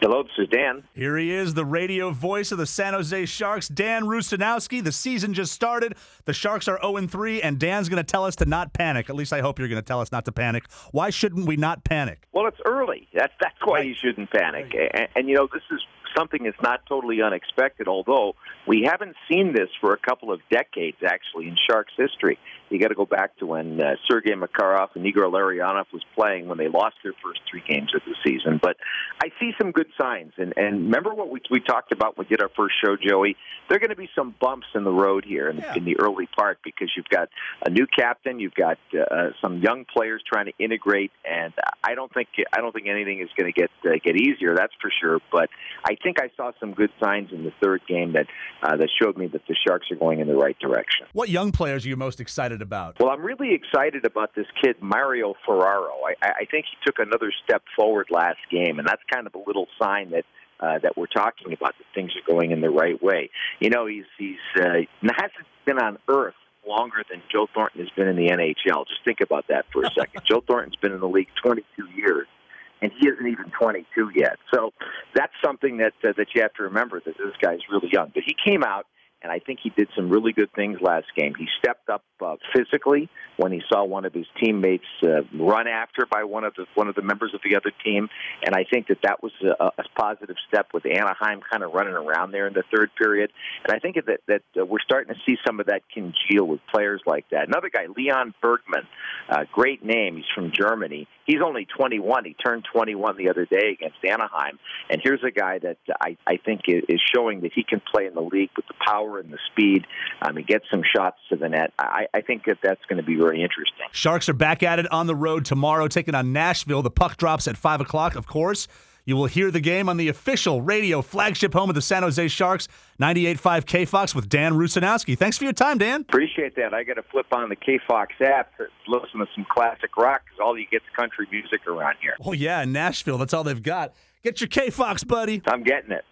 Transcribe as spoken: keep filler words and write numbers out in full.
Hello, this is Dan. Here he is, the radio voice of the San Jose Sharks, Dan Rusanowsky. The season just started. The Sharks are oh and three, and Dan's going to tell us to not panic. At least I hope you're going to tell us not to panic. Why shouldn't we not panic? Well, it's early. That's that's why you shouldn't panic. And, and, you know, this is something that's not totally unexpected, although we haven't seen this for a couple of decades, actually, in Sharks history. You got to go back to when uh, Sergei Makarov and Igor Larionov was playing when they lost their first three games of the season. But I see some good signs. And, and remember what we, we talked about when we did our first show, Joey? There are going to be some bumps in the road here in, yeah. in the early part because you've got a new captain, you've got uh, some young players trying to integrate, and I don't think I don't think anything is going to get uh, get easier. That's for sure. But I think I saw some good signs in the third game that uh, that showed me that the Sharks are going in the right direction. What young players are you most excited about? Well, I'm really excited about this kid, Mario Ferraro. I, I think he took another step forward last game, and that's kind of a little sign that uh, that we're talking about, that things are going in the right way. You know, he's he's uh, hasn't been on Earth longer than Joe Thornton has been in the N H L. Just think about that for a second. Joe Thornton's been in the league twenty-two years, and he isn't even twenty-two yet. So that's something that uh, that you have to remember, that this guy's really young. But he came out, and I think he did some really good things last game. He stepped up uh, physically when he saw one of his teammates uh, run after by one of the one of the members of the other team, and I think that that was a, a positive step with Anaheim kind of running around there in the third period. And I think that that uh, we're starting to see some of that congeal with players like that. Another guy, Leon Bergman, uh, great name. He's from Germany. He's only twenty-one. He turned twenty-one the other day against Anaheim. And here's a guy that I, I think is showing that he can play in the league with the power and the speed. Um, he gets some shots to the net. I, I think that that's going to be very interesting. Sharks are back at it on the road tomorrow, taking on Nashville. The puck drops at five o'clock, of course. You will hear the game on the official radio flagship home of the San Jose Sharks, ninety-eight point five K Fox with Dan Rusanowsky. Thanks for your time, Dan. Appreciate that. I got to flip on the K Fox app to listen to some classic rock because all you get is country music around here. Oh, yeah, in Nashville. That's all they've got. Get your K Fox, buddy. I'm getting it.